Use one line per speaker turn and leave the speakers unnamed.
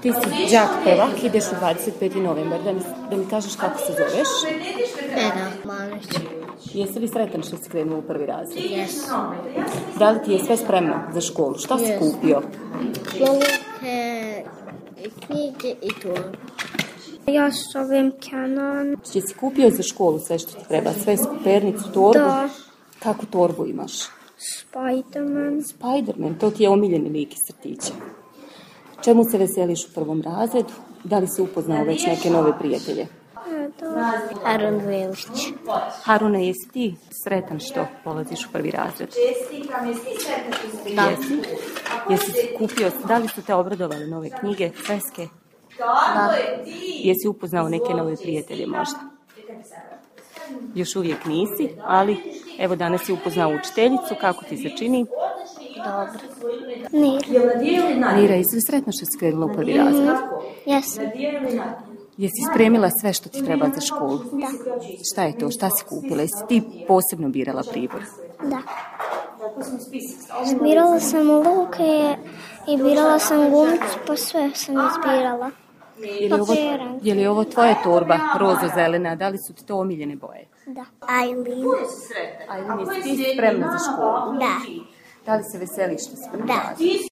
Ti si đak prvak, ideš u 25. novembar. Da mi kažeš kako se zoveš?
Eda Mamić.
Jesi li sretan što si krenuo u prvi razred?
Jes.
Da li ti je sve spremno za školu? Šta si kupio?
Poluke, knjige i torbu. Ja zovem Kenan.
Jesi kupio za školu sve što ti treba? Sve pernicu, torbu?
Da.
Kako torbu imaš?
Spiderman.
Spiderman, to ti je omiljeni lik iz crtića. Čemu se veseliš u prvom razredu? Da li si upoznao već neke nove prijatelje?
Harun Velić.
Harune, jesi ti sretan što polaziš u prvi razred?
Da.
Jesi? Jesi kupio, da li su te obradovale nove knjige, sveske?
Da.
Jesi upoznao neke nove prijatelje možda? Još uvijek nisi, ali evo danas si upoznao učiteljicu, kako ti se čini?
Dobro. Nira.
Nira, jesi li sretna što si krenula u prvi razred?
Jesam.
Jesi spremila sve što ti treba za školu?
Da.
Šta je to? Šta si kupila? Jesi ti posebno birala pribor?
Da. Birala sam luke i birala sam gumicu, pa sve sam izbirala.
Je li ovo tvoja torba, rozo-zelena? Da li su ti to omiljene boje?
Da. Aileen.
Ajde, jesi ti spremna za školu?
Da.
Da li se veseliš što si prvi
Da.
razred?